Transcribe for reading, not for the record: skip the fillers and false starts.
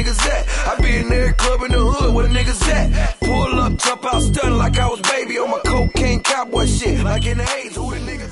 niggas at? I be in every club in the hood where the niggas at. Pull up, jump out, stun like I was baby on my cocaine cowboy shit. Like in the 80s, who the niggas